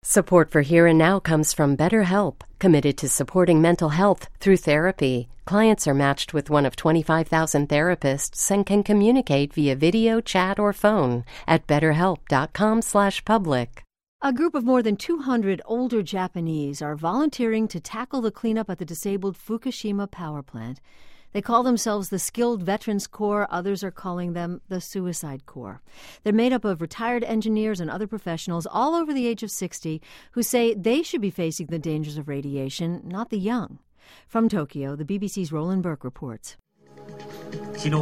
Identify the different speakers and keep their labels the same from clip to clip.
Speaker 1: Support for Here and Now comes from BetterHelp, committed to supporting mental health through therapy. Clients are matched with one of 25,000 therapists and can communicate via video, chat, or phone at betterhelp.com/public.
Speaker 2: A group of more than 200 older Japanese are volunteering to tackle the cleanup at the disabled Fukushima power plant. They call themselves the Skilled Veterans Corps. Others are calling them the Suicide Corps. They're made up of retired engineers and other professionals all over the age of 60 who say they should be facing the dangers of radiation, not the young. From Tokyo, the BBC's Roland Burke reports.
Speaker 3: It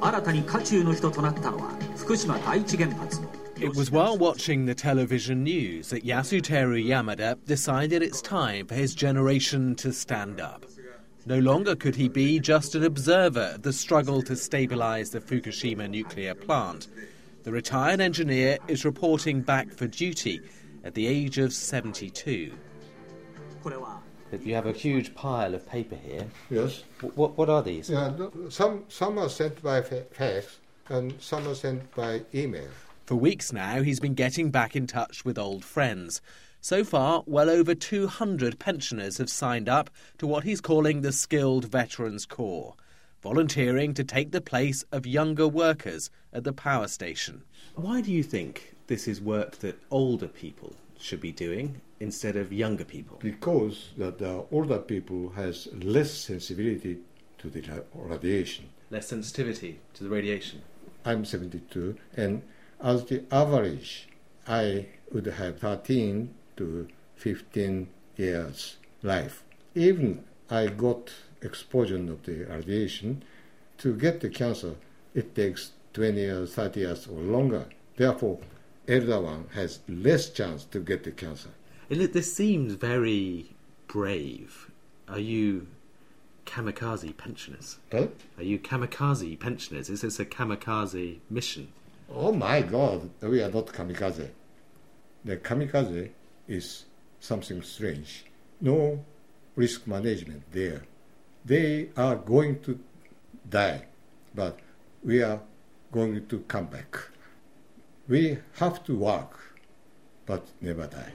Speaker 3: was while watching the television news that Yasuteru Yamada decided it's time for his generation to stand up. No longer could he be just an observer of the struggle to stabilise the Fukushima nuclear plant. The retired engineer is reporting back for duty at the age of 72. You have a huge pile of paper here.
Speaker 4: Yes.
Speaker 3: What are these?
Speaker 4: Yeah, some are sent by fax and some are sent by email.
Speaker 3: For weeks now, he's been getting back in touch with old friends. So far, well over 200 pensioners have signed up to what he's calling the Skilled Veterans Corps, volunteering to take the place of younger workers at the power station. Why do you think this is work that older people should be doing instead of younger people?
Speaker 4: Because the older people has less sensibility to the radiation.
Speaker 3: Less sensitivity to the radiation?
Speaker 4: I'm 72, and as the average, I would have 13 to 15 years life. Even I got exposure of the radiation, to get the cancer, it takes 20 years, 30 years or longer. Therefore, elder one has less chance to get the cancer.
Speaker 3: This seems very brave. Are you kamikaze pensioners?
Speaker 4: Huh?
Speaker 3: Are you kamikaze pensioners? Is this a kamikaze mission?
Speaker 4: Oh my God, we are not kamikaze. The kamikaze is something strange. No risk management there. They are going to die, but we are going to come back. We have to work, but never die.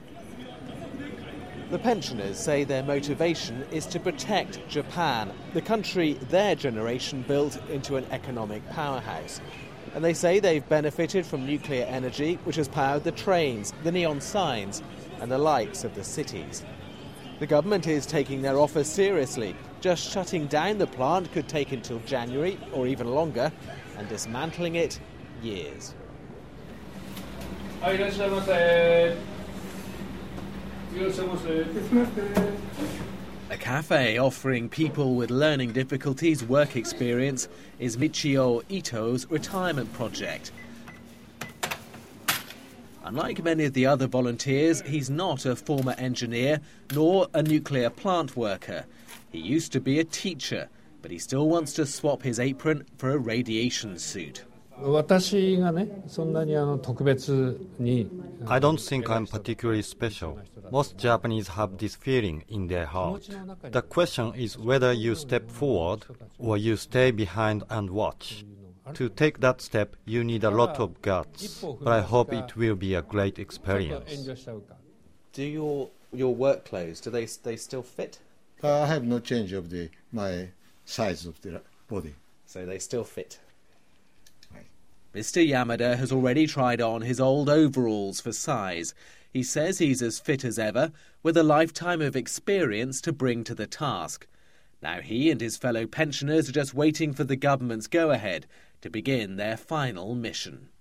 Speaker 3: The pensioners say their motivation is to protect Japan, the country their generation built into an economic powerhouse. And they say they've benefited from nuclear energy, which has powered the trains, the neon signs, and the lights of the cities. The government is taking their offer seriously. Just shutting down the plant could take until January, or even longer, and dismantling it, years. A cafe offering people with learning difficulties work experience is Michio Ito's retirement project. Unlike many of the other volunteers, he's not a former engineer nor a nuclear plant worker. He used to be a teacher, but he still wants to swap his apron for a radiation suit.
Speaker 5: I don't think I'm particularly special. Most Japanese have this feeling in their heart. The question is whether you step forward or you stay behind and watch. To take that step, you need a lot of guts, but I hope it will be a great experience.
Speaker 3: Do your work clothes, do they still fit?
Speaker 4: I have no change of my size of the body.
Speaker 3: So they still fit? Mr. Yamada has already tried on his old overalls for size. He says he's as fit as ever, with a lifetime of experience to bring to the task. Now he and his fellow pensioners are just waiting for the government's go-ahead to begin their final mission.